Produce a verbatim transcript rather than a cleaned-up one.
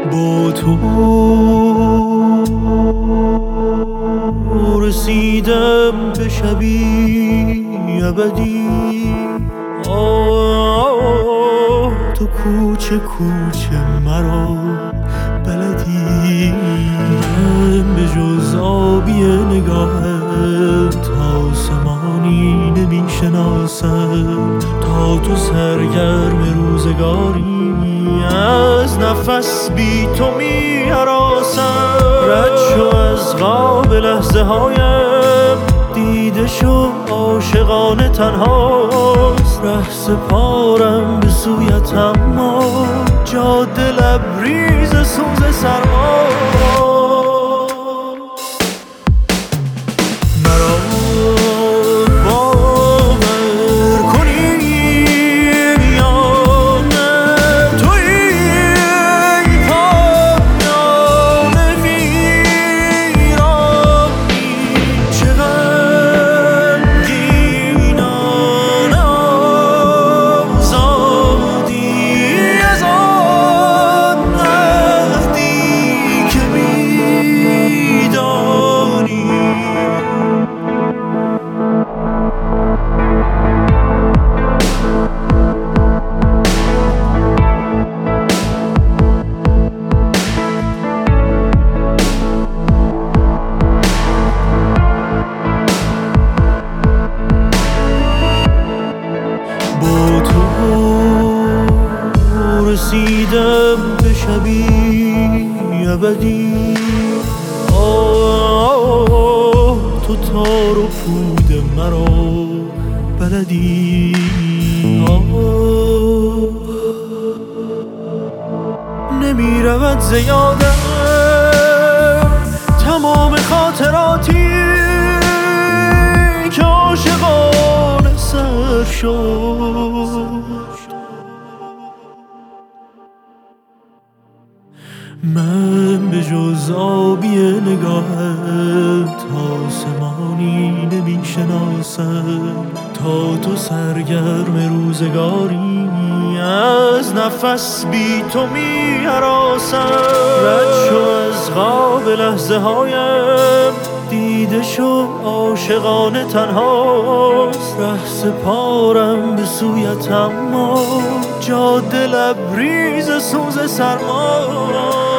با تو رسیدم به شبی ابدی. آه تو کوچه کوچه مرا بلدی. من به جز آبی نگاهت آسمانی نمی شناسم. تا تو سرگرم روزگاری از نفس بی تو می هراسم. رد شو از خواب لحظه هایم، دیده شو عاشقانه تنهاست. ره سپارم به سویت اما جاده لبریز سوز سرما. مرا باور کنی یا نه، تویی پایان ویرانی. چه غمگینان آزادی از آن عهدی که میدانی. با تو رسیدم به شبی ابدی. آه تو تار و پود مرا بلدی. آه نمی رود زیادم تمام خاطراتی که عاشقانه سر شد. من به جز آبی نگاهت آسمانی نمی شناسم. تا تو سرگرم روزگاری از نفس بی تو می هراسم. رد شو از خواب لحظه هایم، دیده شو عاشقانه تنهاست. ره سپارم به سویت اما جاده لبریز سوز سرما.